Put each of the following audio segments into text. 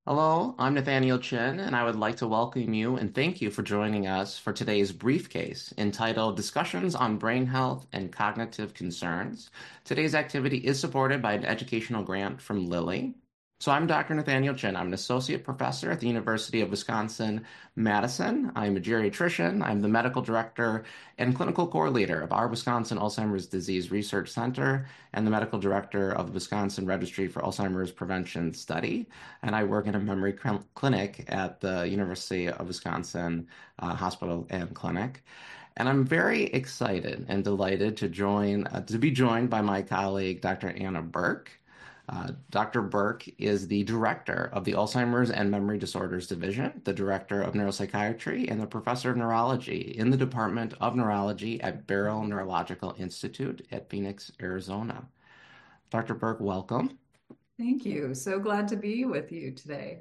Hello, I'm Nathaniel Chin, and I would like to welcome you and thank you for joining us for today's briefcase entitled Discussions on Brain Health and Cognitive Concerns. Today's activity is supported by an educational grant from Lilly. So I'm Dr. Nathaniel Chin. I'm an associate professor at the University of Wisconsin-Madison. I'm a geriatrician. I'm the medical director and clinical core leader of our Wisconsin Alzheimer's Disease Research Center and the medical director of the Wisconsin Registry for Alzheimer's Prevention Study, and I work in a memory clinic at the University of Wisconsin Hospital and Clinic. And I'm very excited and delighted to be joined by my colleague, Dr. Anna Burke. Dr. Burke is the director of the Alzheimer's and Memory Disorders Division, the director of neuropsychiatry, and the professor of neurology in the Department of Neurology at Barrow Neurological Institute at Phoenix, Arizona. Dr. Burke, welcome. Thank you. So glad to be with you today.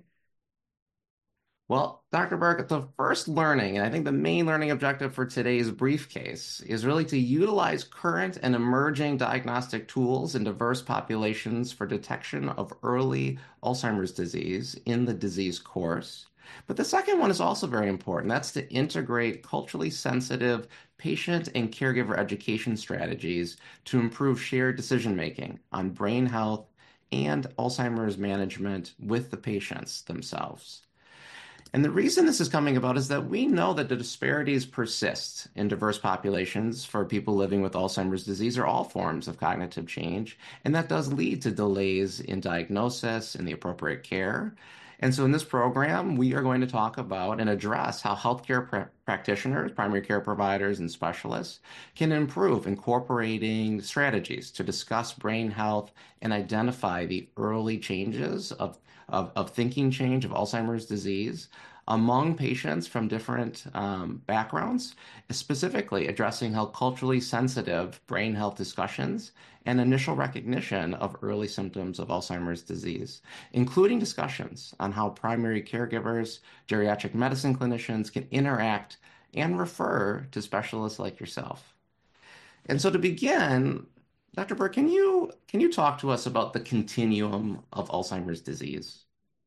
Well, Dr. Burke, the first learning, and I think the main learning objective for today's briefcase is really to utilize current and emerging diagnostic tools in diverse populations for detection of early Alzheimer's disease in the disease course. But the second one is also very important. That's to integrate culturally sensitive patient and caregiver education strategies to improve shared decision making on brain health and Alzheimer's management with the patients themselves. And the reason this is coming about is that we know that the disparities persist in diverse populations for people living with Alzheimer's disease or all forms of cognitive change. And that does lead to delays in diagnosis and the appropriate care. And so in this program, we are going to talk about and address how healthcare practitioners, primary care providers, and specialists can improve incorporating strategies to discuss brain health and identify the early changes of thinking change of Alzheimer's disease among patients from different backgrounds, specifically addressing how culturally sensitive brain health discussions and initial recognition of early symptoms of Alzheimer's disease, including discussions on how primary caregivers, geriatric medicine clinicians can interact and refer to specialists like yourself. And so to begin, Dr. Burke, can you talk to us about the continuum of Alzheimer's disease?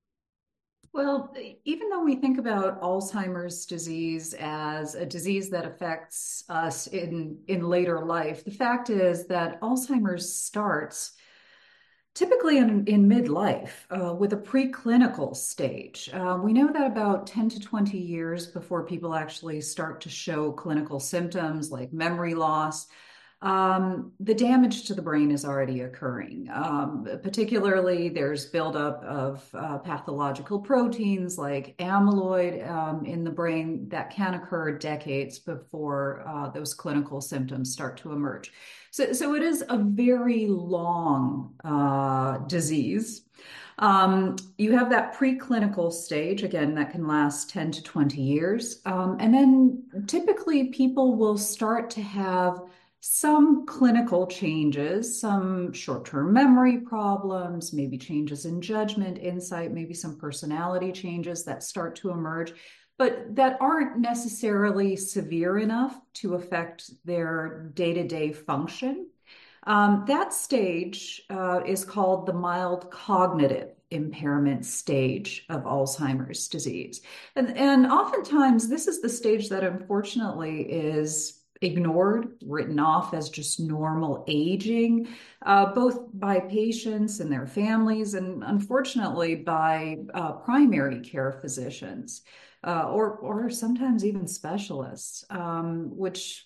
Well, even though we think about Alzheimer's disease as a disease that affects us in later life, the fact is that Alzheimer's starts typically in midlife with a preclinical stage. We know that about 10 to 20 years before people actually start to show clinical symptoms like memory loss, the damage to the brain is already occurring. Particularly, there's buildup of pathological proteins like amyloid in the brain that can occur decades before those clinical symptoms start to emerge. So it is a very long disease. You have that preclinical stage, again, that can last 10 to 20 years. And then typically people will start to have some clinical changes, some short-term memory problems, maybe changes in judgment, insight, maybe some personality changes that start to emerge, but that aren't necessarily severe enough to affect their day-to-day function. That stage is called the mild cognitive impairment stage of Alzheimer's disease. And oftentimes, this is the stage that unfortunately is ignored, written off as just normal aging, both by patients and their families, and unfortunately by primary care physicians, or sometimes even specialists, which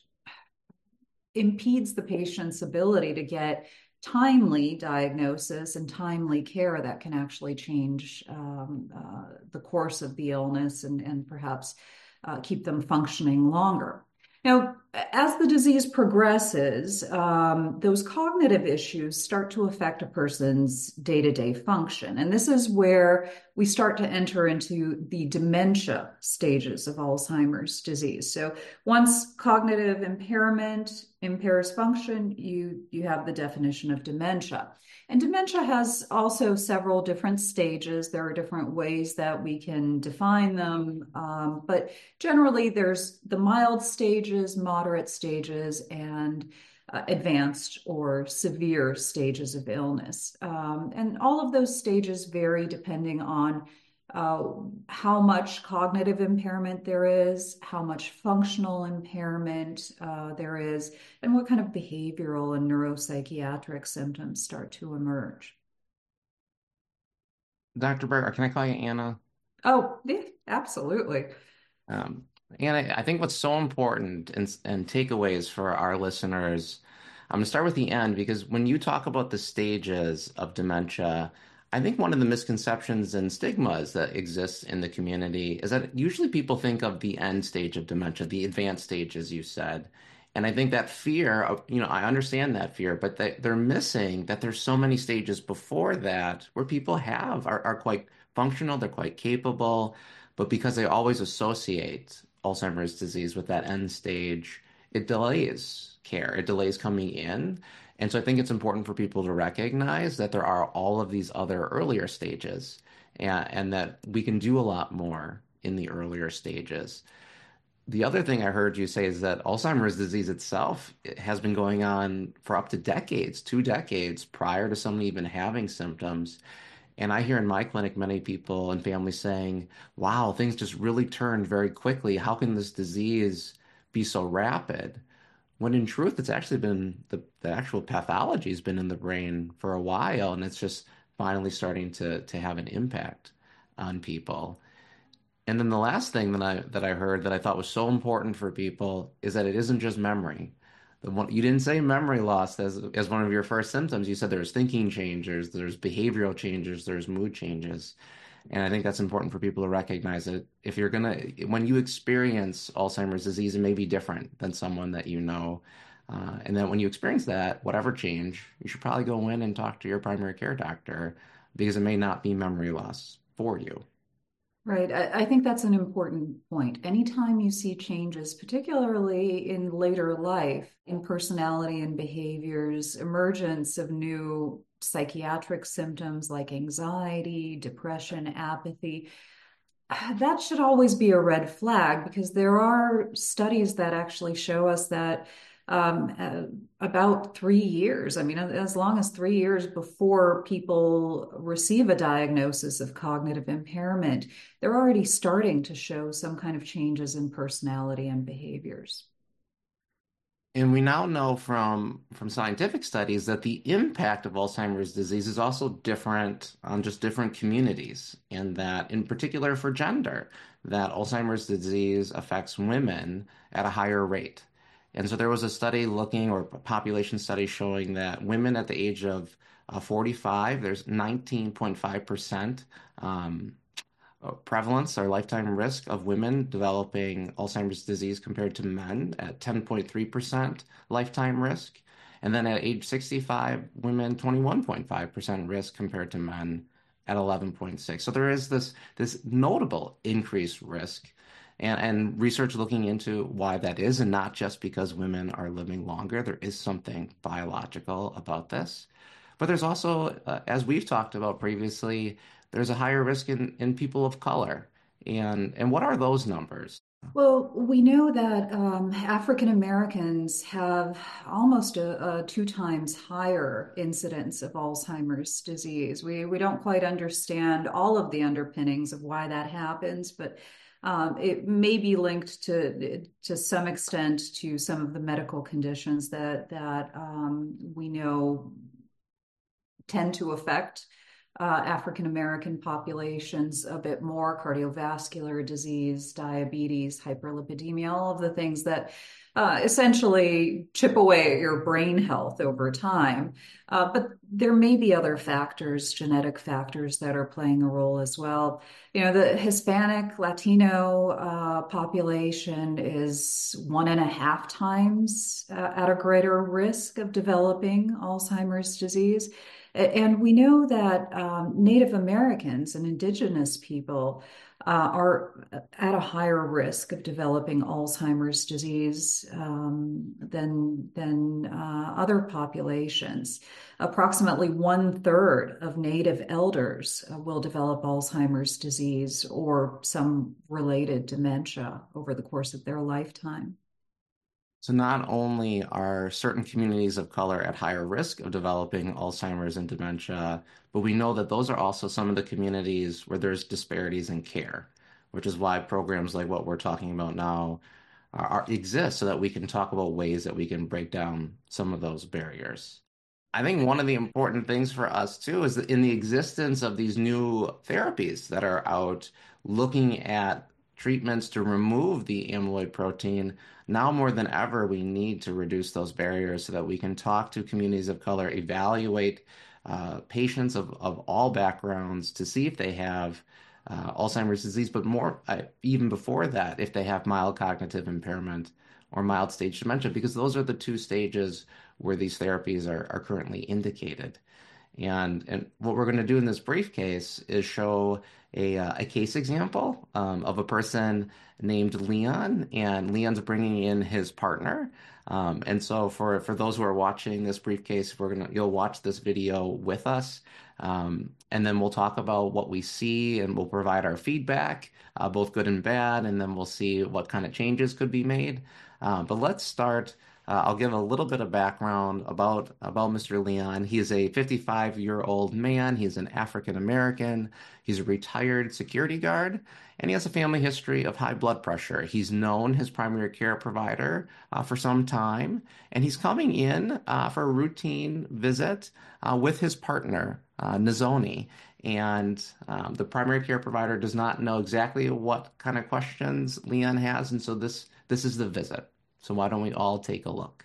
impedes the patient's ability to get timely diagnosis and timely care that can actually change the course of the illness and perhaps keep them functioning longer. Now, as the disease progresses, those cognitive issues start to affect a person's day-to-day function. And this is where we start to enter into the dementia stages of Alzheimer's disease. So once cognitive impairment impairs function, you have the definition of dementia. And dementia has also several different stages. There are different ways that we can define them. But generally, there's the mild stages, moderate stages, and advanced or severe stages of illness. And all of those stages vary depending on uh, how much cognitive impairment there is, how much functional impairment there is, and what kind of behavioral and neuropsychiatric symptoms start to emerge. Dr. Berger, can I call you Anna? Oh, yeah, absolutely. Um, and I think what's so important and takeaways for our listeners, I'm going to start with the end because when you talk about the stages of dementia, I think one of the misconceptions and stigmas that exist in the community is that usually people think of the end stage of dementia, the advanced stage, as you said. And I think that fear of, I understand that fear, but they're missing that there's so many stages before that where people are quite functional, they're quite capable. But because they always associate Alzheimer's disease with that end stage, it delays care, it delays coming in. And so I think it's important for people to recognize that there are all of these other earlier stages and that we can do a lot more in the earlier stages. The other thing I heard you say is that Alzheimer's disease itself it has been going on for up to decades, 2 decades prior to someone even having symptoms. And I hear in my clinic many people and families saying, wow, things just really turned very quickly. How can this disease be so rapid? When in truth, it's actually been the actual pathology has been in the brain for a while, and it's just finally starting to have an impact on people. And then the last thing that I heard that I thought was so important for people is that it isn't just memory. You didn't say memory loss as one of your first symptoms. You said there's thinking changes, there's behavioral changes, there's mood changes. And I think that's important for people to recognize that if you're when you experience Alzheimer's disease, it may be different than someone that you know. And then when you experience that, whatever change, you should probably go in and talk to your primary care doctor because it may not be memory loss for you. Right. I think that's an important point. Anytime you see changes, particularly in later life, in personality and behaviors, emergence of new psychiatric symptoms like anxiety, depression, apathy, that should always be a red flag because there are studies that actually show us that about 3 years, I mean, as long as 3 years before people receive a diagnosis of cognitive impairment, they're already starting to show some kind of changes in personality and behaviors. And we now know from scientific studies that the impact of Alzheimer's disease is also different on just different communities, and that in particular for gender, that Alzheimer's disease affects women at a higher rate. And so there was a study looking, or a population study showing that women at the age of 45, there's 19.5% prevalence or lifetime risk of women developing Alzheimer's disease compared to men at 10.3% lifetime risk. And then at age 65, women 21.5% risk compared to men at 11.6. So there is this notable increased risk and research looking into why that is, and not just because women are living longer. There is something biological about this. But there's also, as we've talked about previously, there's a higher risk in people of color. And what are those numbers? Well, we know that African Americans have almost a 2 times higher incidence of Alzheimer's disease. We don't quite understand all of the underpinnings of why that happens, but it may be linked to some extent to some of the medical conditions that we know tend to affect African American populations a bit more: cardiovascular disease, diabetes, hyperlipidemia, all of the things that essentially chip away at your brain health over time. But there may be other factors, genetic factors, that are playing a role as well. You know, the Hispanic, Latino population is 1.5 times at a greater risk of developing Alzheimer's disease. And we know that Native Americans and indigenous people are at a higher risk of developing Alzheimer's disease than other populations. Approximately 1/3 of Native elders will develop Alzheimer's disease or some related dementia over the course of their lifetime. So not only are certain communities of color at higher risk of developing Alzheimer's and dementia, but we know that those are also some of the communities where there's disparities in care, which is why programs like what we're talking about now exist so that we can talk about ways that we can break down some of those barriers. I think one of the important things for us too is that in the existence of these new therapies that are out looking at treatments to remove the amyloid protein, now more than ever, we need to reduce those barriers so that we can talk to communities of color, evaluate patients of all backgrounds to see if they have Alzheimer's disease, but more even before that, if they have mild cognitive impairment or mild stage dementia, because those are the two stages where these therapies are currently indicated. And what we're going to do in this brief case is show a case example of a person named Leon, and Leon's bringing in his partner. And so for those who are watching this briefcase, you'll watch this video with us. And then we'll talk about what we see and we'll provide our feedback, both good and bad, and then we'll see what kind of changes could be made. But let's start. I'll give a little bit of background about Mr. Leon. He is a 55-year-old man. He's an African American. He's a retired security guard, and he has a family history of high blood pressure. He's known his primary care provider for some time, and he's coming in for a routine visit with his partner, Nizoni. And the primary care provider does not know exactly what kind of questions Leon has, and so this is the visit. So why don't we all take a look?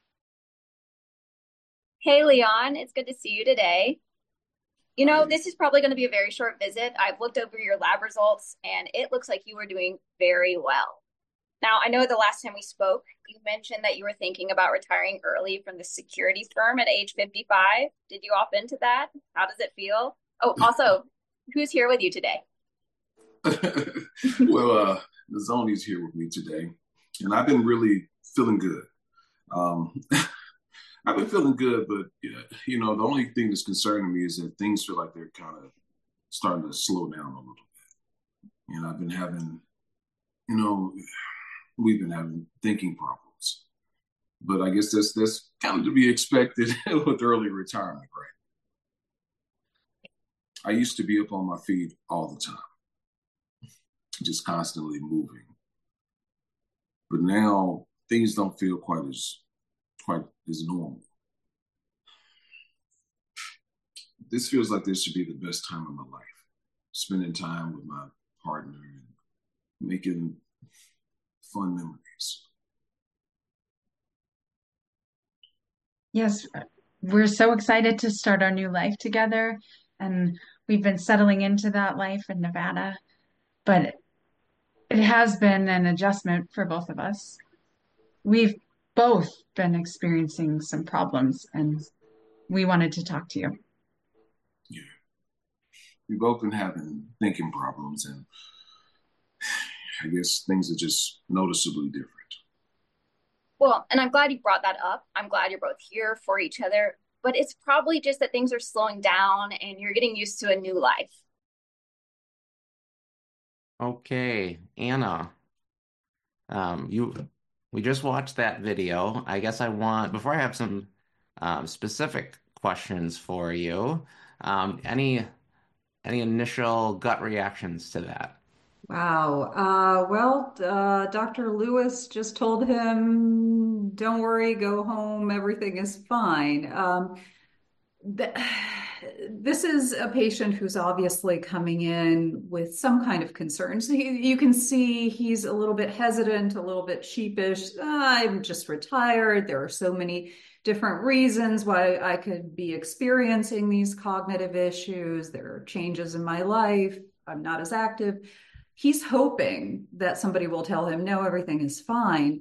Hey, Leon, it's good to see you today. You know, Hi. this is probably going to be a very short visit. I've looked over your lab results and it looks like you were doing very well. Now, I know the last time we spoke, you mentioned that you were thinking about retiring early from the security firm at age 55. Did you opt into that? How does it feel? Oh, also, who's here with you today? The Zoni's here with me today, and I've been really feeling good. Um, I've been feeling good, but yeah, the only thing that's concerning me is that things feel like they're kind of starting to slow down a little bit. And I've been having, you know, we've been having thinking problems, but I guess that's kind of to be expected with early retirement, right? I used to be up on my feet all the time, just constantly moving. But now things don't feel quite as normal. This feels like this should be the best time of my life. Spending time with my partner and making fun memories. Yes, we're so excited to start our new life together. And we've been settling into that life in Nevada, but it has been an adjustment for both of us. We've both been experiencing some problems, and we wanted to talk to you. Yeah. We've both been having thinking problems, and I guess things are just noticeably different. Well, and I'm glad you brought that up. I'm glad you're both here for each other, but it's probably just that things are slowing down and you're getting used to a new life. Okay, Anna, you we just watched that video. I guess before I have some specific questions for you, any initial gut reactions to that? Wow. Dr. Lewis just told him, don't worry, go home, everything is fine. Th- this is a patient who's obviously coming in with some kind of concerns. You can see he's a little bit hesitant, a little bit sheepish. I'm just retired. There are so many different reasons why I could be experiencing these cognitive issues. There are changes in my life. I'm not as active. He's hoping that somebody will tell him, no, everything is fine.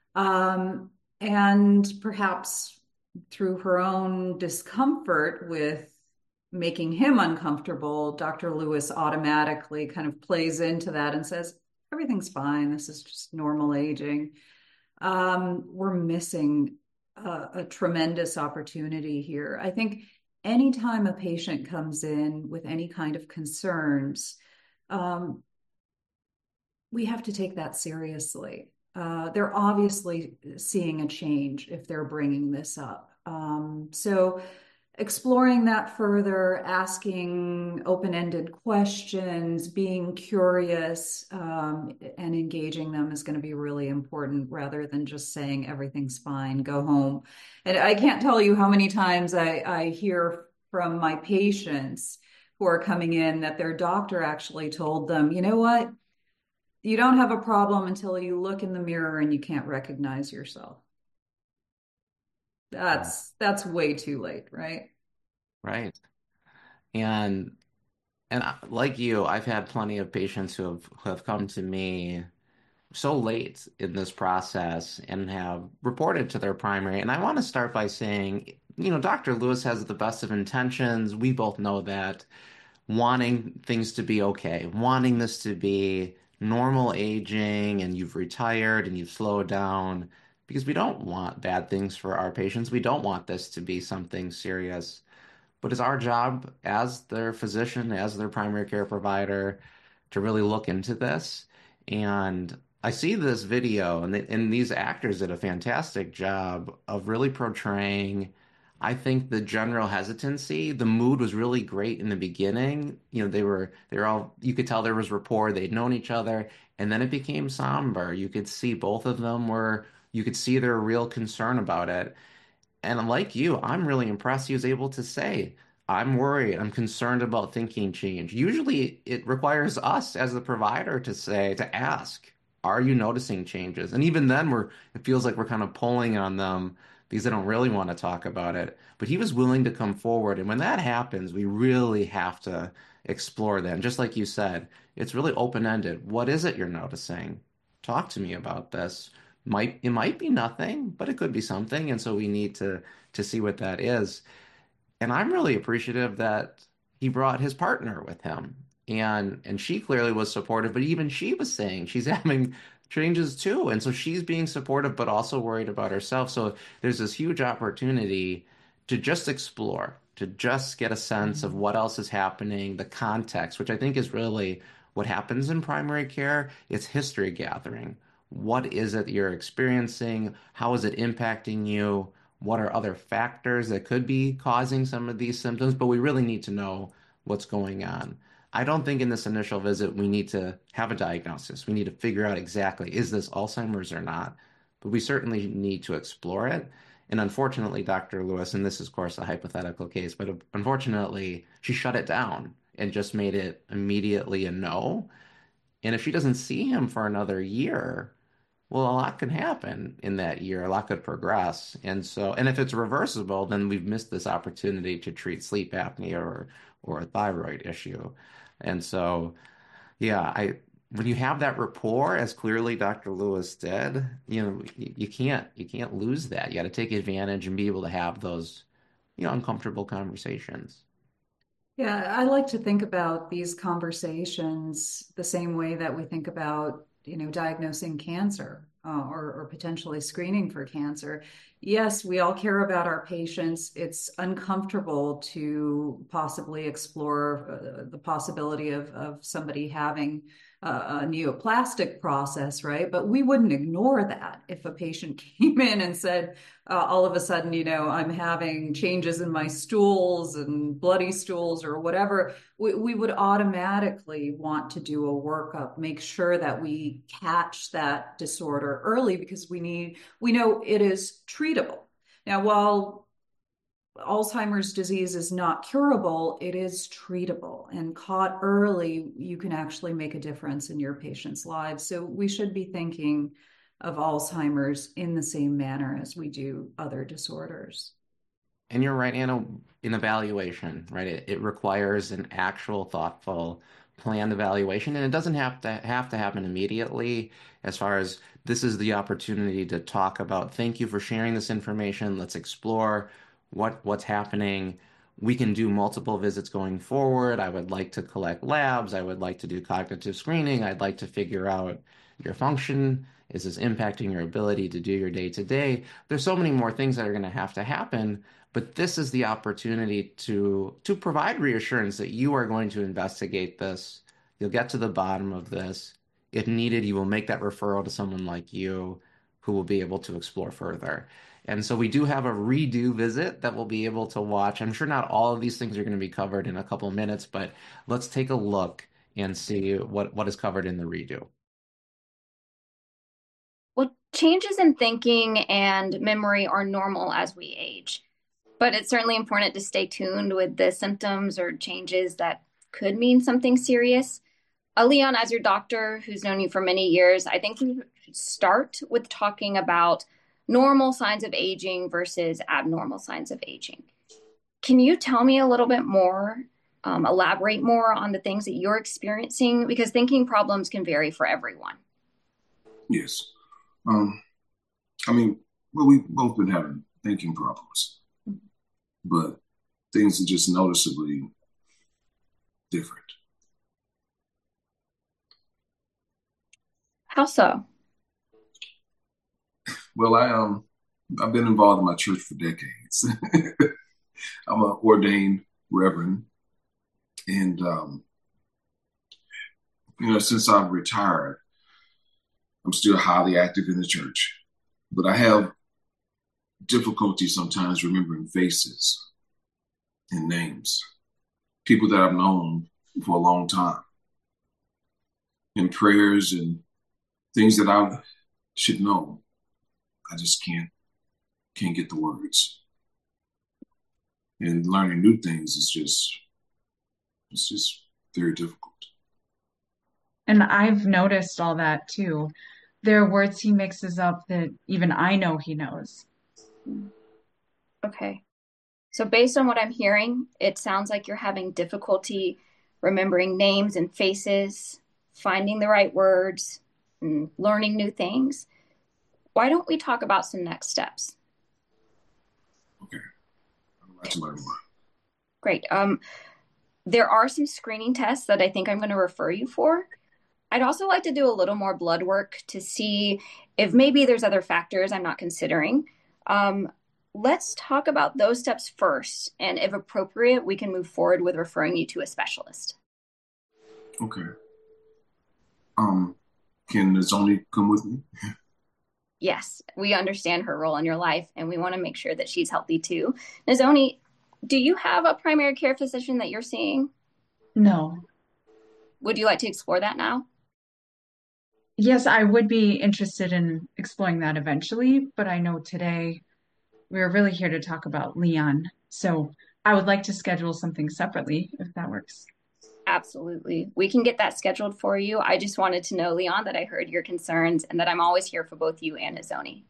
And perhaps through her own discomfort with making him uncomfortable, Dr. Lewis automatically kind of plays into that and says, everything's fine. This is just normal aging. We're missing a tremendous opportunity here. I think anytime a patient comes in with any kind of concerns, we have to take that seriously. they're obviously seeing a change if they're bringing this up. So exploring that further, asking open-ended questions, being curious, and engaging them is going to be really important rather than just saying everything's fine, go home. And I can't tell you how many times I hear from my patients who are coming in that their doctor actually told them, you know what? You don't have a problem until you look in the mirror and you can't recognize yourself. That's way too late, right? Right. And like you, I've had plenty of patients who have come to me so late in this process and have reported to their primary. And I want to start by saying, Dr. Lewis has the best of intentions. We both know that, wanting things to be okay, wanting this to be normal aging, and you've retired and you've slowed down, because we don't want bad things for our patients. We don't want this to be something serious. But it's our job as their physician, as their primary care provider, to really look into this. And I see this video, and these actors did a fantastic job of really portraying, I think, the general hesitancy. The mood was really great in the beginning. They were all, you could tell there was rapport. They'd known each other, and then it became somber. You could see both of them you could see their real concern about it. And like you, I'm really impressed he was able to say, I'm worried, I'm concerned about thinking change. Usually it requires us as the provider to ask, are you noticing changes? And even then it feels like we're kind of pulling on them because they don't really want to talk about it. But he was willing to come forward. And when that happens, we really have to explore that. And just like you said, it's really open-ended. What is it you're noticing? Talk to me about this. It might be nothing, but it could be something, and so we need to see what that is. And I'm really appreciative that he brought his partner with him, and she clearly was supportive, but even she was saying she's having changes too, and so she's being supportive, but also worried about herself. So there's this huge opportunity to just explore, to just get a sense of what else is happening, the context, which I think is really what happens in primary care. It's history gathering. What is it you're experiencing? How is it impacting you? What are other factors that could be causing some of these symptoms? But we really need to know what's going on. I don't think in this initial visit we need to have a diagnosis. We need to figure out exactly, is this Alzheimer's or not? But we certainly need to explore it. And unfortunately, Dr. Lewis, and this is, of course, a hypothetical case, but unfortunately, she shut it down and just made it immediately a no. And if she doesn't see him for another year, well, a lot can happen in that year. A lot could progress. And if it's reversible, then we've missed this opportunity to treat sleep apnea or a thyroid issue. And so, yeah, when you have that rapport, as clearly Dr. Lewis did, you can't lose that. You got to take advantage and be able to have those, uncomfortable conversations. Yeah, I like to think about these conversations the same way that we think about, diagnosing cancer, or potentially screening for cancer. Yes, we all care about our patients. It's uncomfortable to possibly explore the possibility of somebody having a neoplastic process, right? But we wouldn't ignore that if a patient came in and said, all of a sudden, I'm having changes in my stools and bloody stools or whatever. We would automatically want to do a workup, make sure that we catch that disorder early because we know it is treatable. Now, while Alzheimer's disease is not curable, it is treatable. And caught early, you can actually make a difference in your patients' lives. So we should be thinking of Alzheimer's in the same manner as we do other disorders. And you're right, Anna, in evaluation, right? It requires an actual thoughtful planned evaluation, and it doesn't have to happen immediately. As far as this is the opportunity to talk about, thank you for sharing this information. Let's explore what's happening. We can do multiple visits going forward. I would like to collect labs. I would like to do cognitive screening. I'd like to figure out your function. Is this impacting your ability to do your day to day? There's so many more things that are going to have to happen, but this is the opportunity to provide reassurance that you are going to investigate this. You'll get to the bottom of this. if needed, he will make that referral to someone like you who will be able to explore further. And so we do have a redo visit that we'll be able to watch. I'm sure not all of these things are going to be covered in a couple of minutes, but let's take a look and see what is covered in the redo. Well, changes in thinking and memory are normal as we age, but it's certainly important to stay tuned with the symptoms or changes that could mean something serious. Leon, as your doctor who's known you for many years, I think you should start with talking about normal signs of aging versus abnormal signs of aging. Can you tell me a little bit more, elaborate more on the things that you're experiencing? Because thinking problems can vary for everyone. Yes. Um, I mean, well, we've both been having thinking problems, but things are just noticeably different. How so? Well, I've been involved in my church for decades. I'm an ordained reverend, and since I've retired, I'm still highly active in the church, but I have difficulty sometimes remembering faces and names, people that I've known for a long time, and prayers and things that I should know. I just can't get the words. And learning new things is just very difficult. And I've noticed all that too. There are words he mixes up that even I know he knows. Okay. So based on what I'm hearing, it sounds like you're having difficulty remembering names and faces, finding the right words, and learning new things. Why don't we talk about some next steps? Okay. I'd like to learn more. Great. There are some screening tests that I think I'm going to refer you for. I'd also like to do a little more blood work to see if maybe there's other factors I'm not considering. Let's talk about those steps first, and if appropriate, we can move forward with referring you to a specialist. Okay. Can Zoni come with me? Yes, we understand her role in your life, and we want to make sure that she's healthy too. Nazoni, do you have a primary care physician that you're seeing? No. Would you like to explore that now? Yes, I would be interested in exploring that eventually, but I know today we're really here to talk about Leon. So I would like to schedule something separately if that works. Absolutely. We can get that scheduled for you. I just wanted to know, Leon, that I heard your concerns and that I'm always here for both you and Nazoni.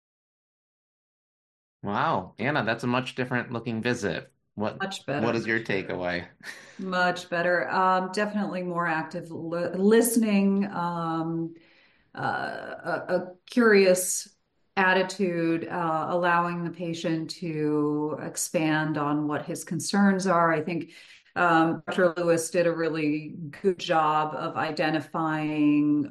Wow, Anna, that's a much different looking visit. Much What better. is your takeaway? Much better. Definitely more active listening, a curious attitude, allowing the patient to expand on what his concerns are. I think Dr. Lewis did a really good job of identifying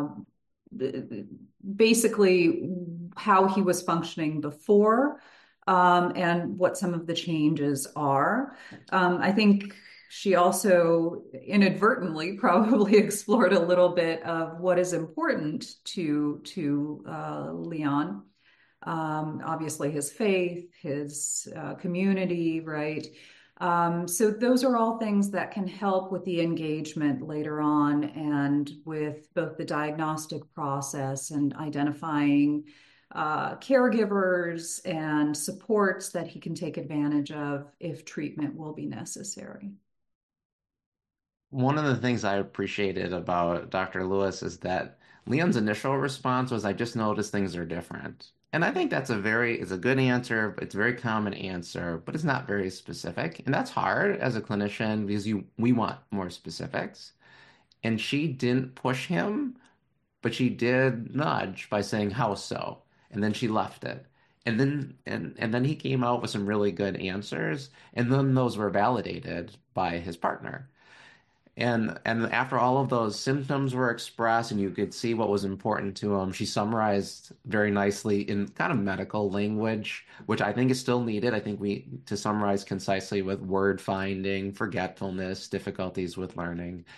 basically how he was functioning before, and what some of the changes are. I think she also inadvertently probably explored a little bit of what is important to Leon. Obviously, his faith, his community, right? So those are all things that can help with the engagement later on and with both the diagnostic process and identifying caregivers and supports that he can take advantage of if treatment will be necessary. One of the things I appreciated about Dr. Lewis is that Leon's initial response was, I just noticed things are different. And I think it's a good answer, it's a very common answer, but it's not very specific. And that's hard as a clinician because we want more specifics. And she didn't push him, but she did nudge by saying, how so? And then she left it. And then he came out with some really good answers, and then those were validated by his partner. And after all of those symptoms were expressed and you could see what was important to him, she summarized very nicely in kind of medical language, which I think is still needed. I think we to summarize concisely with word finding, forgetfulness, difficulties with learning.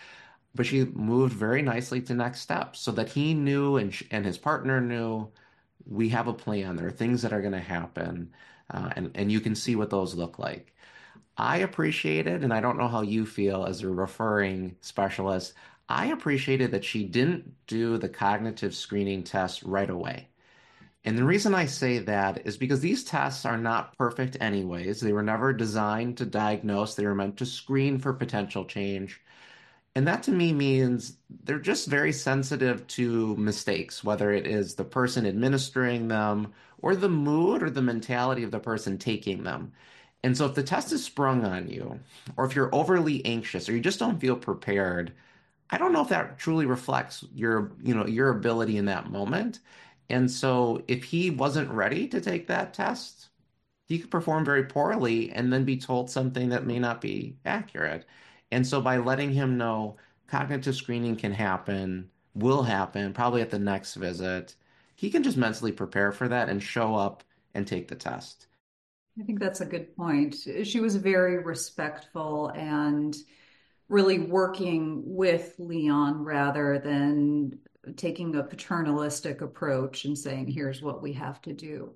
but she moved very nicely to next steps so that he knew and his partner knew we have a plan. There are things that are going to happen, and you can see what those look like. I appreciated, and I don't know how you feel as a referring specialist, I appreciated that she didn't do the cognitive screening test right away. And the reason I say that is because these tests are not perfect anyways. They were never designed to diagnose, they were meant to screen for potential change. And that to me means they're just very sensitive to mistakes, whether it is the person administering them or the mood or the mentality of the person taking them. And so if the test is sprung on you, or if you're overly anxious or you just don't feel prepared, I don't know if that truly reflects your ability in that moment. And so if he wasn't ready to take that test, he could perform very poorly and then be told something that may not be accurate. And so by letting him know cognitive screening can happen, will happen, probably at the next visit, he can just mentally prepare for that and show up and take the test. I think that's a good point. She was very respectful and really working with Leon rather than taking a paternalistic approach and saying, here's what we have to do.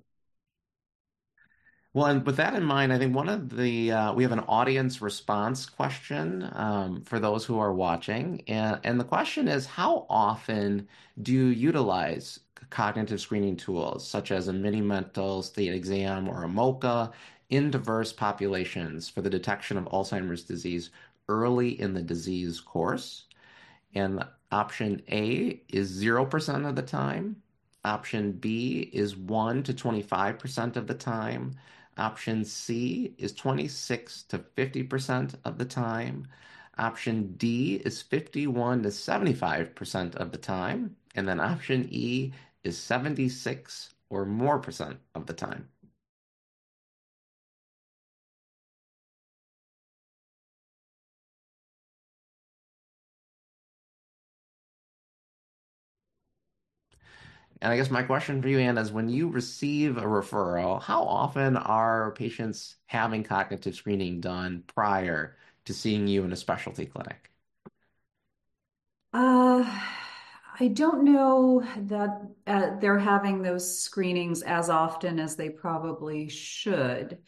Well, and with that in mind, I think one of the we have an audience response question for those who are watching, and the question is, how often do you utilize cognitive screening tools such as a mini mental state exam or a MoCA in diverse populations for the detection of Alzheimer's disease early in the disease course? And option A is 0% of the time. Option B is 1 to 25% of the time. Option C is 26 to 50% of the time. Option D is 51 to 75% of the time. And then option E is 76 or more percent of the time. And I guess my question for you, Anna, is when you receive a referral, how often are patients having cognitive screening done prior to seeing you in a specialty clinic? Uh, I don't know that they're having those screenings as often as they probably should.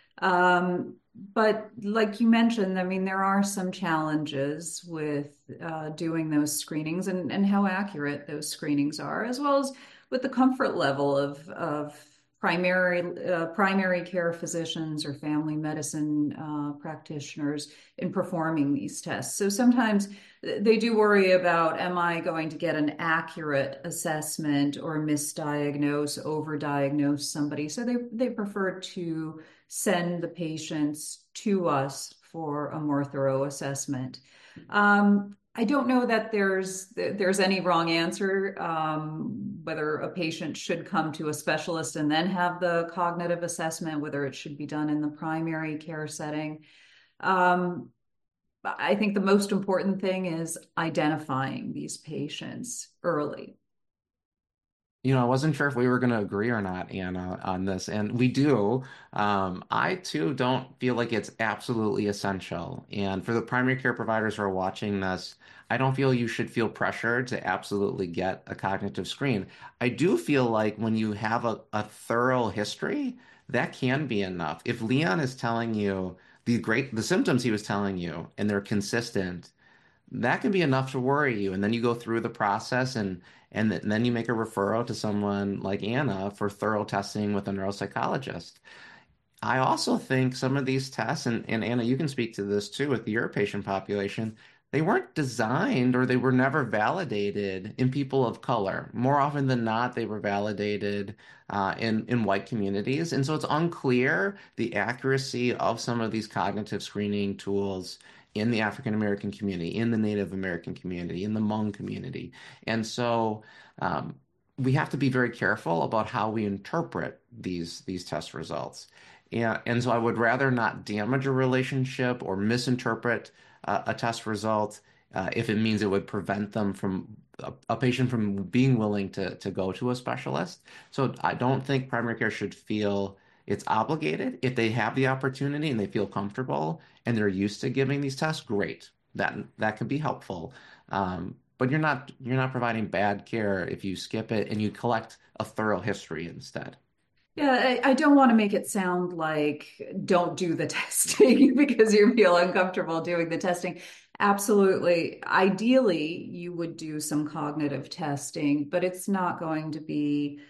But like you mentioned, I mean, there are some challenges with doing those screenings and how accurate those screenings are, as well as with the comfort level of primary care physicians or family medicine practitioners in performing these tests. So sometimes they do worry about, am I going to get an accurate assessment or misdiagnose, overdiagnose somebody? So they prefer to send the patients to us for a more thorough assessment. I don't know that there's any wrong answer, whether a patient should come to a specialist and then have the cognitive assessment, whether it should be done in the primary care setting. I think the most important thing is identifying these patients early. I wasn't sure if we were going to agree or not, Anna, on this, and we do. I too don't feel like it's absolutely essential. And for the primary care providers who are watching this, I don't feel you should feel pressured to absolutely get a cognitive screen. I do feel like when you have a thorough history, that can be enough. If Leon is telling you the symptoms he was telling you, and they're consistent, that can be enough to worry you. And then you go through the process and then you make a referral to someone like Anna for thorough testing with a neuropsychologist. I also think some of these tests, and Anna, you can speak to this too with your patient population, they weren't designed or they were never validated in people of color. More often than not, they were validated in white communities. And so it's unclear the accuracy of some of these cognitive screening tools in the African American community, in the Native American community, in the Hmong community. And so we have to be very careful about how we interpret these test results. And so I would rather not damage a relationship or misinterpret a test result if it means it would prevent them from a patient from being willing to go to a specialist. So I don't think primary care should feel it's obligated. If they have the opportunity and they feel comfortable and they're used to giving these tests, great. that can be helpful. But you're not providing bad care if you skip it and you collect a thorough history instead. Yeah, I don't want to make it sound like don't do the testing because you feel uncomfortable doing the testing. Absolutely. Ideally, you would do some cognitive testing, but it's not going to be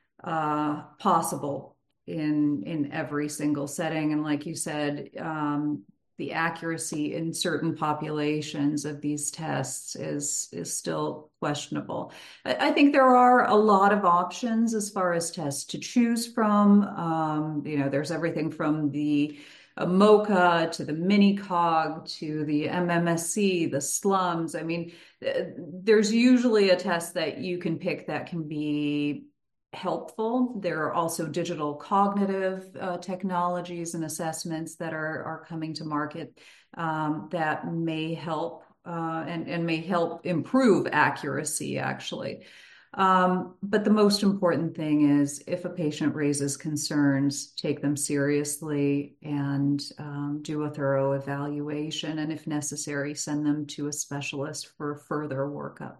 possible in every single setting. And like you said, the accuracy in certain populations of these tests is still questionable. I think there are a lot of options as far as tests to choose from. There's everything from the MoCA to the mini-cog to the MMSE, the slums. I mean, there's usually a test that you can pick that can be helpful. There are also digital cognitive technologies and assessments that are coming to market that may help and may help improve accuracy, actually. But the most important thing is if a patient raises concerns, take them seriously and do a thorough evaluation, and if necessary, send them to a specialist for further workup.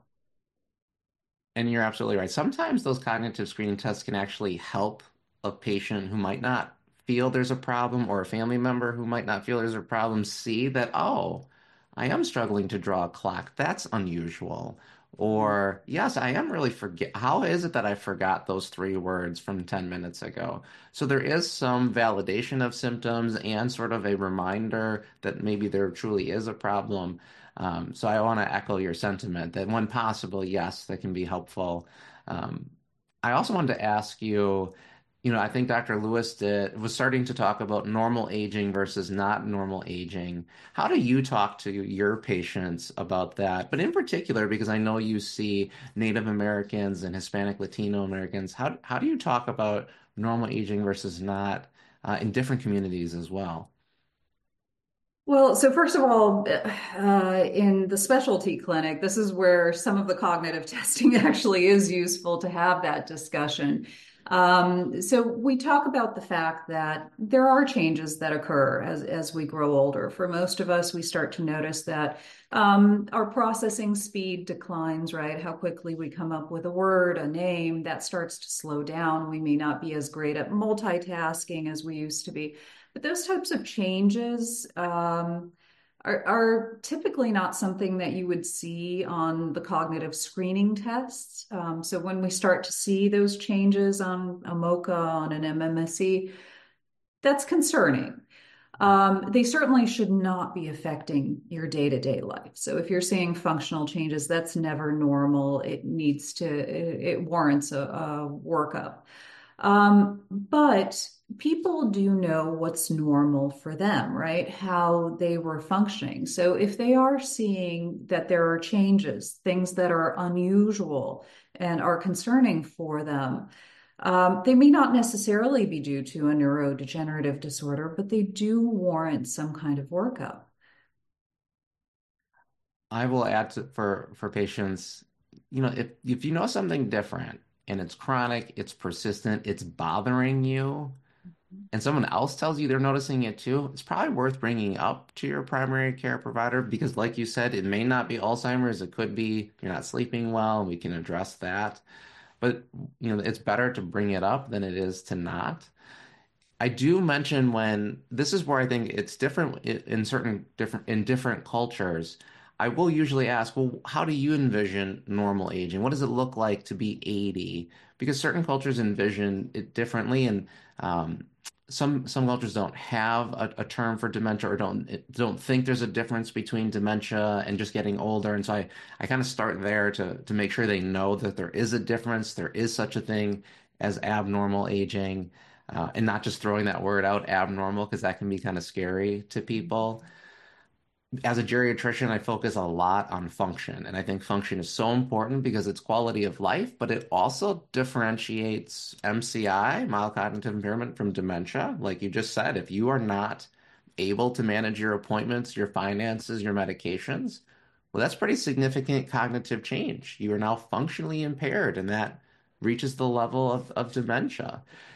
And you're absolutely right. Sometimes those cognitive screening tests can actually help a patient who might not feel there's a problem or a family member who might not feel there's a problem see that, oh, I am struggling to draw a clock. That's unusual. Or, yes, I am really forget. How is it that I forgot those three words from 10 minutes ago? So there is some validation of symptoms and sort of a reminder that maybe there truly is a problem. So I want to echo your sentiment that when possible, yes, that can be helpful. Um, I also wanted to ask you, I think Dr. Lewis was starting to talk about normal aging versus not normal aging. How do you talk to your patients about that? But in particular, because I know you see Native Americans and Hispanic Latino Americans, how do you talk about normal aging versus not in different communities as well? Well, so first of all, in the specialty clinic, this is where some of the cognitive testing actually is useful to have that discussion. So we talk about the fact that there are changes that occur as we grow older. For most of us, we start to notice that our processing speed declines, right? How quickly we come up with a word, a name, that starts to slow down. We may not be as great at multitasking as we used to be. But those types of changes are typically not something that you would see on the cognitive screening tests. So when we start to see those changes on a MoCA, on an MMSE, that's concerning. They certainly should not be affecting your day-to-day life. So if you're seeing functional changes, that's never normal. It warrants a workup. But people do know what's normal for them, right? How they were functioning. So if they are seeing that there are changes, things that are unusual and are concerning for them, they may not necessarily be due to a neurodegenerative disorder, but they do warrant some kind of workup. I will add for patients, if you know something different and it's chronic, it's persistent, it's bothering you, and someone else tells you they're noticing it too, it's probably worth bringing up to your primary care provider because, like you said, it may not be Alzheimer's. It could be you're not sleeping well, and we can address that. But, it's better to bring it up than it is to not. I do mention when this is where I think it's different in different cultures. I will usually ask, well, how do you envision normal aging? What does it look like to be 80? Because certain cultures envision it differently, and some cultures don't have a term for dementia or don't think there's a difference between dementia and just getting older. And so I kind of start there to make sure they know that there is a difference, there is such a thing as abnormal aging and not just throwing that word out, abnormal, because that can be kind of scary to people. As a geriatrician, I focus a lot on function, and I think function is so important because it's quality of life, but it also differentiates MCI, mild cognitive impairment, from dementia. Like you just said, if you are not able to manage your appointments, your finances, your medications, well, that's pretty significant cognitive change. You are now functionally impaired, and that reaches the level of dementia.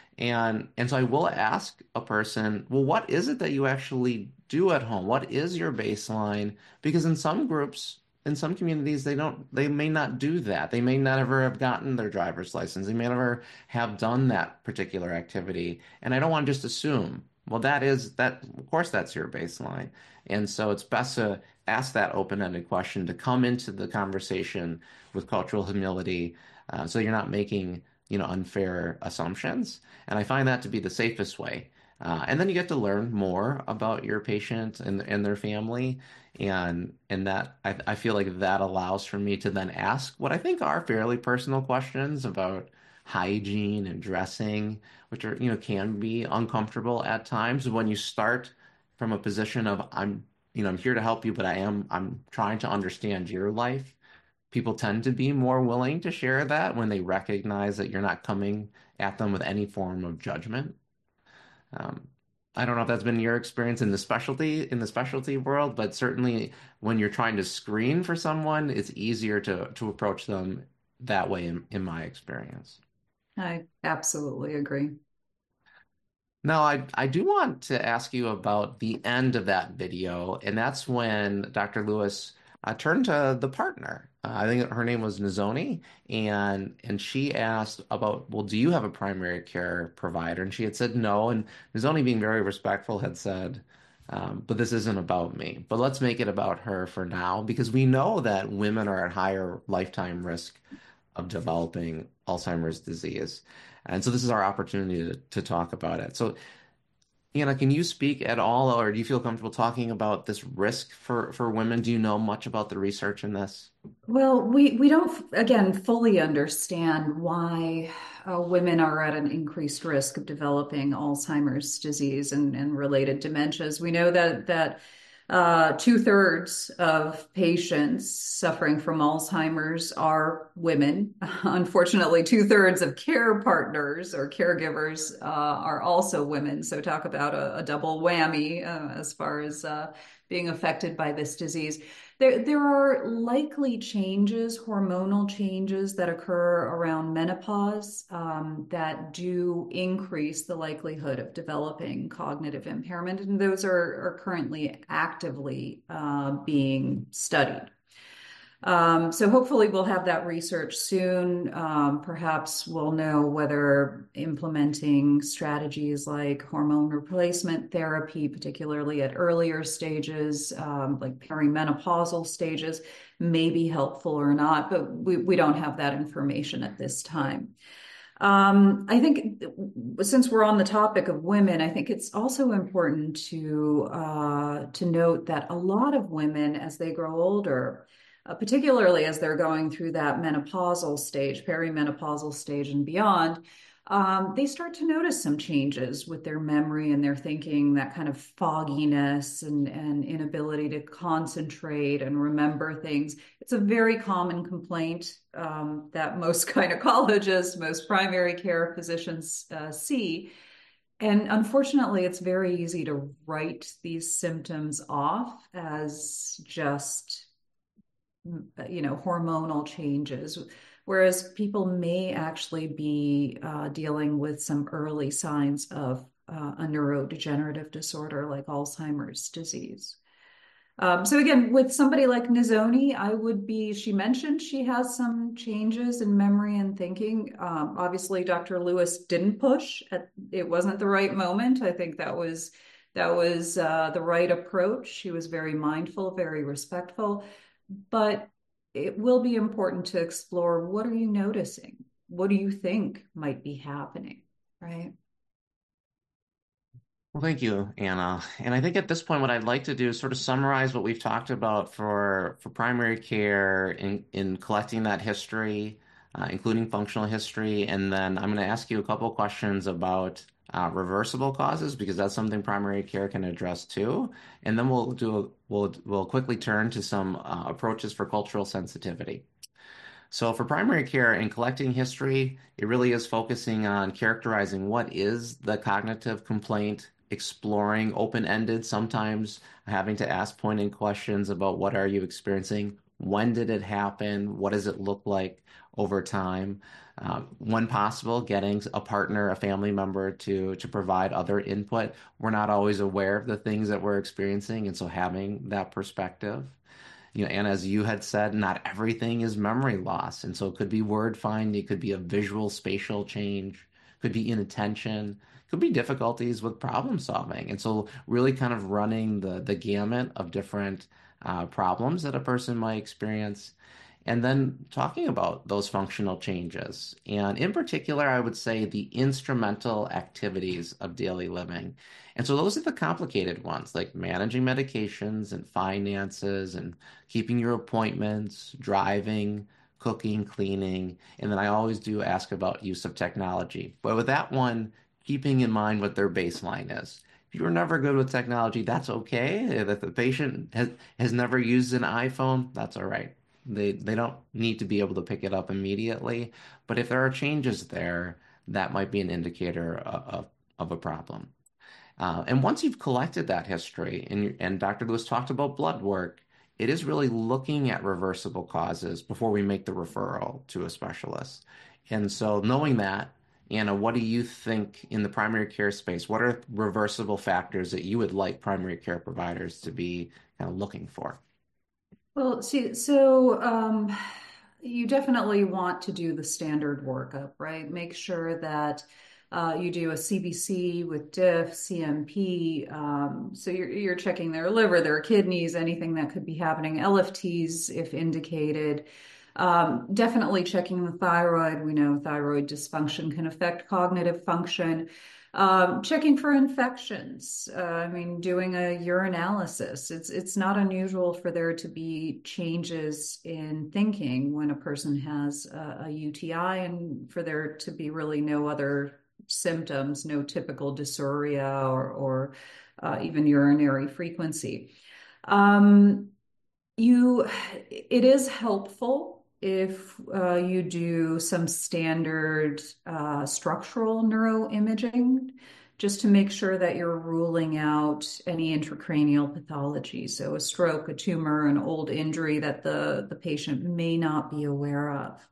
And so I will ask a person, well, what is it that you actually do at home? What is your baseline? Because in some groups, in some communities, they may not do that. They may not ever have gotten their driver's license. They may never have done that particular activity. And I don't want to just assume, well, of course, that's your baseline. And so it's best to ask that open-ended question to come into the conversation with cultural humility, so you're not making, unfair assumptions. And I find that to be the safest way. And then you get to learn more about your patient and their family. And that I feel like that allows for me to then ask what I think are fairly personal questions about hygiene and dressing, which are, can be uncomfortable at times when you start from a position of I'm here to help you, but I'm trying to understand your life. People tend to be more willing to share that when they recognize that you're not coming at them with any form of judgment. Um, I don't know if that's been your experience in the specialty world, but certainly when you're trying to screen for someone, it's easier to approach them that way in my experience. I absolutely agree. Now, I do want to ask you about the end of that video, and that's when Dr. Lewis turned to the partner. I think her name was Nizoni, and she asked about, well, do you have a primary care provider? And she had said no, and Nizoni, being very respectful, had said, but this isn't about me. But let's make it about her for now, because we know that women are at higher lifetime risk of developing Alzheimer's disease. And so this is our opportunity to talk about it. So, Anna, can you speak at all, or do you feel comfortable talking about this risk for women? Do you know much about the research in this? Well, we don't, again, fully understand why women are at an increased risk of developing Alzheimer's disease and related dementias. We know that two-thirds of patients suffering from Alzheimer's are women. Unfortunately, two-thirds of care partners or caregivers are also women. So talk about a double whammy as far as being affected by this disease. There are likely changes, hormonal changes that occur around menopause that do increase the likelihood of developing cognitive impairment, and those are currently actively being studied. So hopefully we'll have that research soon. Perhaps we'll know whether implementing strategies like hormone replacement therapy, particularly at earlier stages, like perimenopausal stages, may be helpful or not, but we don't have that information at this time. I think since we're on the topic of women, I think it's also important to note that a lot of women, as they grow older, particularly as they're going through that menopausal stage, perimenopausal stage and beyond, they start to notice some changes with their memory and their thinking, that kind of fogginess and inability to concentrate and remember things. It's a very common complaint that most gynecologists, most primary care physicians see. And unfortunately, it's very easy to write these symptoms off as just hormonal changes, whereas people may actually be dealing with some early signs of a neurodegenerative disorder like Alzheimer's disease. So again, with somebody like Nizoni, she mentioned she has some changes in memory and thinking. Obviously, Dr. Lewis didn't push. It wasn't the right moment. I think that was the right approach. She was very mindful, very respectful. But it will be important to explore, what are you noticing? What do you think might be happening, right? Well, thank you, Anna. And I think at this point, what I'd like to do is sort of summarize what we've talked about for primary care in collecting that history, including functional history. And then I'm going to ask you a couple of questions about reversible causes, because that's something primary care can address too. And then we'll quickly turn to some approaches for cultural sensitivity. So for primary care and collecting history, it really is focusing on characterizing what is the cognitive complaint, exploring open-ended, sometimes having to ask pointing questions about what are you experiencing, When did it happen? What does it look like over time? When possible, getting a partner, a family member to provide other input. We're not always aware of the things that we're experiencing, and so having that perspective. And as you had said, not everything is memory loss. And so it could be word finding, it could be a visual spatial change, could be inattention, could be difficulties with problem solving. And so really kind of running the gamut of different problems that a person might experience. And then talking about those functional changes. And in particular, I would say the instrumental activities of daily living. And so those are the complicated ones, like managing medications and finances and keeping your appointments, driving, cooking, cleaning. And then I always do ask about use of technology. But with that one, keeping in mind what their baseline is. If you're never good with technology, that's okay. If the patient has never used an iPhone, that's all right. They don't need to be able to pick it up immediately. But if there are changes there, that might be an indicator of a problem. And once you've collected that history, and Dr. Lewis talked about blood work, it is really looking at reversible causes before we make the referral to a specialist. And so knowing that, Anna, what do you think in the primary care space? What are reversible factors that you would like primary care providers to be kind of looking for? Well, see, so you definitely want to do the standard workup, right? Make sure that you do a CBC with diff, CMP. So you're checking their liver, their kidneys, anything that could be happening, LFTs if indicated. Definitely checking the thyroid. We know thyroid dysfunction can affect cognitive function. Checking for infections. I mean, doing a urinalysis. It's not unusual for there to be changes in thinking when a person has a UTI, and for there to be really no other symptoms, no typical dysuria or even urinary frequency. It is helpful if you do some standard structural neuroimaging, just to make sure that you're ruling out any intracranial pathology. So a stroke, a tumor, an old injury that the patient may not be aware of.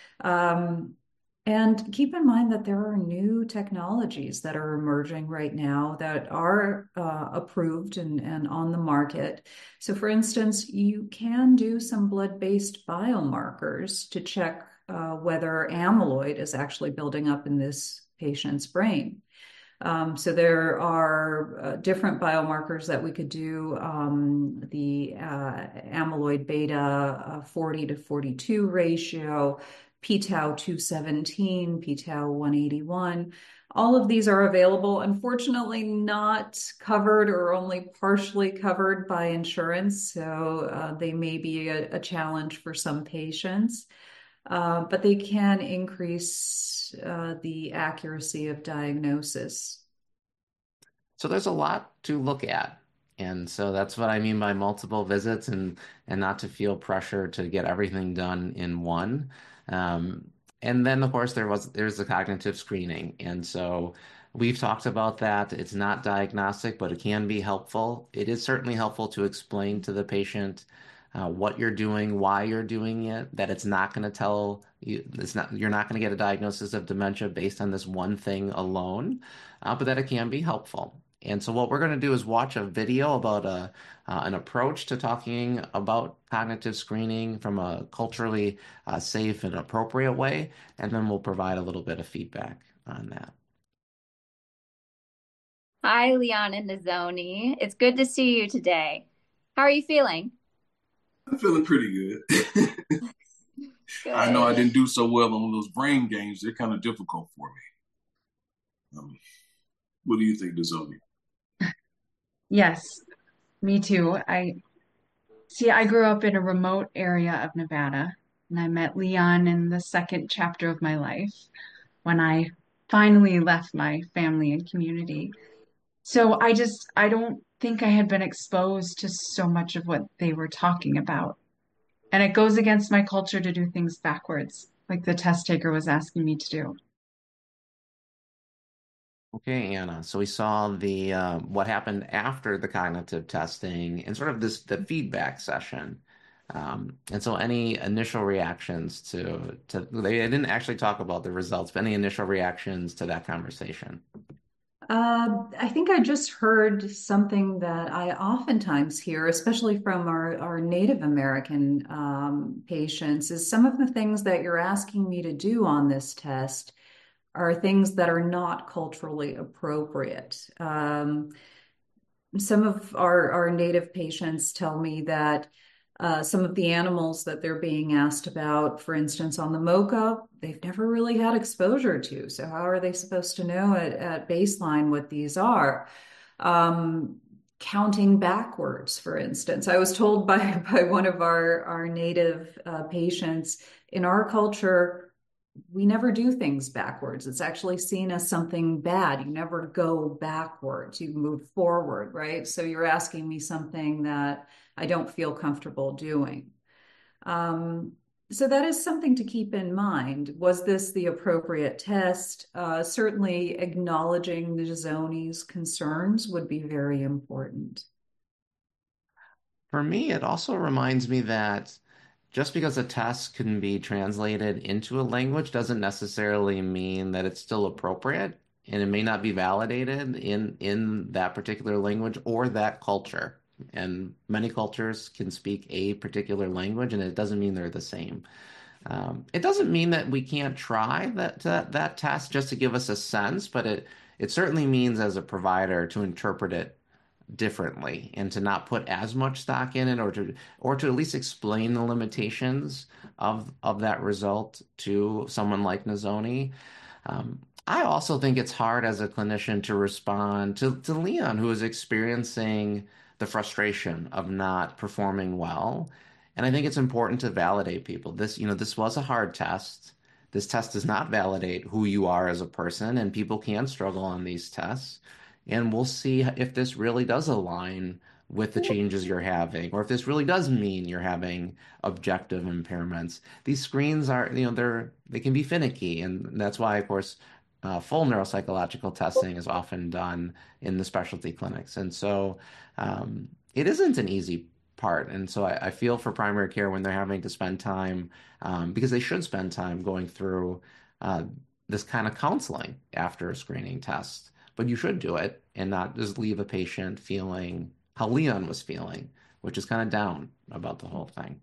And keep in mind that there are new technologies that are emerging right now that are approved and on the market. So, for instance, you can do some blood-based biomarkers to check whether amyloid is actually building up in this patient's brain. So there are different biomarkers that we could do. The amyloid beta 40 to 42 ratio, p-tau 217, p-tau 181. All of these are available, unfortunately not covered or only partially covered by insurance. So they may be a challenge for some patients, but they can increase the accuracy of diagnosis. So there's a lot to look at. And so that's what I mean by multiple visits and not to feel pressure to get everything done in one. And then of course there's the cognitive screening. And so we've talked about that. It's not diagnostic, but it can be helpful. It is certainly helpful to explain to the patient what you're doing, why you're doing it, that it's not going to tell you, you're not going to get a diagnosis of dementia based on this one thing alone, but that it can be helpful. And so what we're going to do is watch a video about an approach to talking about cognitive screening from a culturally safe and appropriate way, and then we'll provide a little bit of feedback on that. Hi, Leon and Nizoni. It's good to see you today. How are you feeling? I'm feeling pretty good. I know I Good. didn't do so well on those brain games. They're kind of difficult for me. What do you think, Dezomi? Yes, me too. I grew up in a remote area of Nevada, and I met Leon in the second chapter of my life when I finally left my family and community. So I don't think I had been exposed to so much of what they were talking about. And it goes against my culture to do things backwards, like the test taker was asking me to do. Okay, Anna. So we saw the what happened after the cognitive testing and sort of the feedback session. And so any initial reactions they didn't actually talk about the results, but any initial reactions to that conversation? I think I just heard something that I oftentimes hear, especially from our Native American patients, is some of the things that you're asking me to do on this test are things that are not culturally appropriate. Some of our Native patients tell me that some of the animals that they're being asked about, for instance, on the MoCA, they've never really had exposure to. So how are they supposed to know at baseline what these are? Um, Counting backwards, for instance. I was told by one of our Native patients, in our culture, we never do things backwards. It's actually seen as something bad. You never go backwards, you move forward, right? So you're asking me something that I don't feel comfortable doing. Um, so that is something to keep in mind. Was this the appropriate test? Certainly acknowledging the Zoni's concerns would be very important. For me, it also reminds me that just because a test can be translated into a language doesn't necessarily mean that it's still appropriate, and it may not be validated in that particular language or that culture. And many cultures can speak a particular language, and it doesn't mean they're the same. It doesn't mean that we can't try that test just to give us a sense, but it certainly means as a provider to interpret it differently and to not put as much stock in it, or to at least explain the limitations of that result to someone like Nozomi. I also think it's hard as a clinician to respond to Leon, who is experiencing the frustration of not performing well. And I think it's important to validate people. This was a hard test. This test does not validate who you are as a person, and people can struggle on these tests. And we'll see if this really does align with the changes you're having, or if this really does mean you're having objective impairments. These screens are, they can be finicky, and that's why, of course, full neuropsychological testing is often done in the specialty clinics. And so it isn't an easy part. And so I feel for primary care when they're having to spend time, because they should spend time going through uh, this kind of counseling after a screening test. But you should do it and not just leave a patient feeling how Leon was feeling, which is kind of down about the whole thing.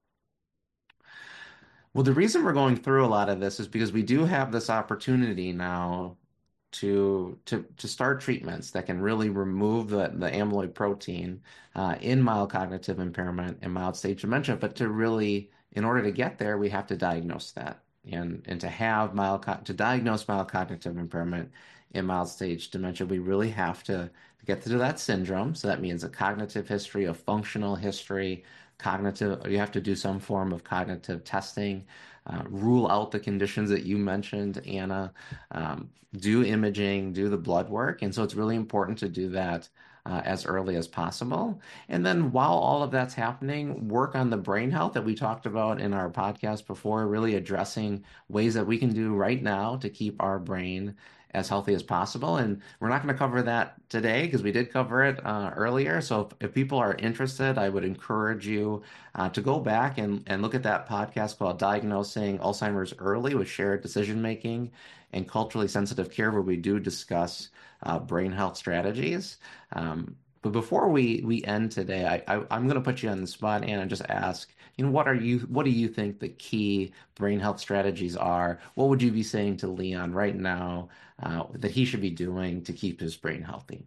Well, the reason we're going through a lot of this is because we do have this opportunity now to start treatments that can really remove the amyloid protein in mild cognitive impairment and mild stage dementia. But in order to get there, we have to diagnose that, and to diagnose mild cognitive impairment in mild stage dementia, we really have to get through that syndrome. So that means a cognitive history, a functional history, cognitive. You have to do some form of cognitive testing, rule out the conditions that you mentioned, Anna, do imaging, do the blood work. And so it's really important to do that as early as possible. And then while all of that's happening, work on the brain health that we talked about in our podcast before, really addressing ways that we can do right now to keep our brain as healthy as possible. And we're not going to cover that today because we did cover it earlier. So if people are interested, I would encourage you to go back and look at that podcast called Diagnosing Alzheimer's Early with Shared Decision Making and Culturally Sensitive Care, where we do discuss brain health strategies. But before we end today, I'm going to put you on the spot, Anna, and just ask, what do you think the key brain health strategies are? What would you be saying to Leon right now that he should be doing to keep his brain healthy?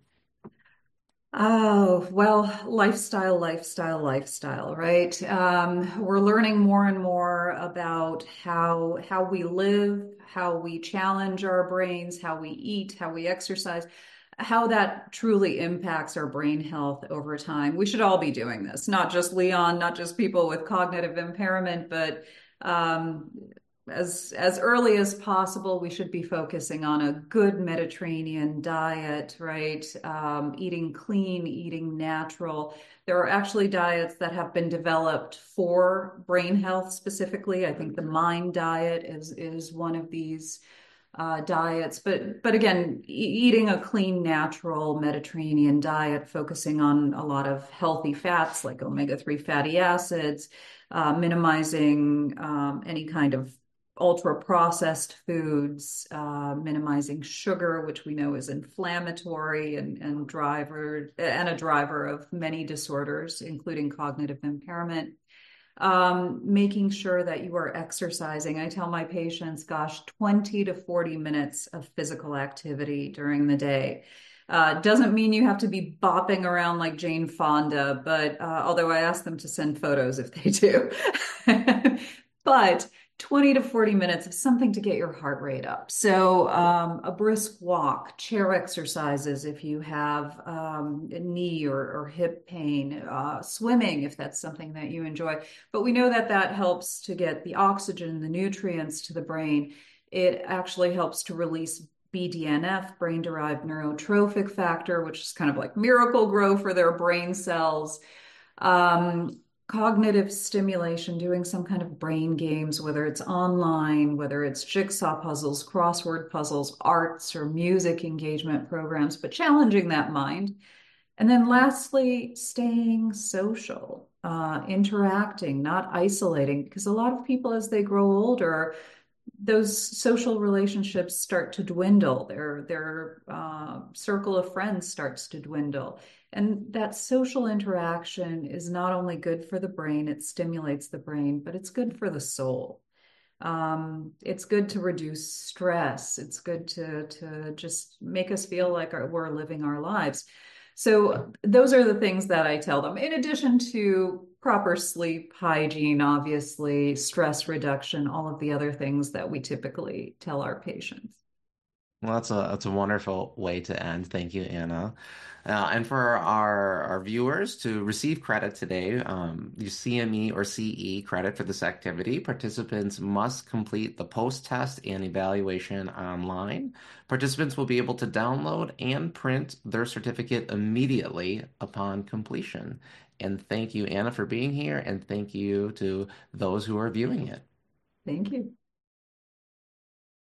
Oh, well, lifestyle, right? We're learning more and more about how we live, how we challenge our brains, how we eat, how we exercise, how that truly impacts our brain health over time. We should all be doing this, not just Leon, not just people with cognitive impairment, but um, as early as possible, we should be focusing on a good Mediterranean diet, right? Eating clean, eating natural. There are actually diets that have been developed for brain health specifically. I think the MIND diet is one of these diets. But again, eating a clean, natural Mediterranean diet, focusing on a lot of healthy fats like omega-3 fatty acids, minimizing any kind of ultra processed foods, minimizing sugar, which we know is inflammatory and a driver of many disorders, including cognitive impairment. Making sure that you are exercising. I tell my patients, gosh, 20 to 40 minutes of physical activity during the day. Doesn't mean you have to be bopping around like Jane Fonda, but although I ask them to send photos if they do. But 20 to 40 minutes of something to get your heart rate up. So a brisk walk, chair exercises if you have knee or hip pain, swimming if that's something that you enjoy. But we know that that helps to get the oxygen, the nutrients to the brain. It actually helps to release BDNF, brain-derived neurotrophic factor, which is kind of like Miracle-Gro for their brain cells. Cognitive stimulation, doing some kind of brain games, whether it's online, whether it's jigsaw puzzles, crossword puzzles, arts or music engagement programs, but challenging that mind. And then lastly, staying social, interacting, not isolating, because a lot of people as they grow older, those social relationships start to dwindle. Their circle of friends starts to dwindle. And that social interaction is not only good for the brain, it stimulates the brain, but it's good for the soul. It's good to reduce stress. It's good to just make us feel like we're living our lives. So those are the things that I tell them, in addition to proper sleep hygiene, obviously, stress reduction, all of the other things that we typically tell our patients. Well, that's a wonderful way to end. Thank you, Anna. And for our viewers to receive credit today, you CME or CE credit for this activity. Participants must complete the post-test and evaluation online. Participants will be able to download and print their certificate immediately upon completion. And thank you, Anna, for being here, and thank you to those who are viewing it. Thank you.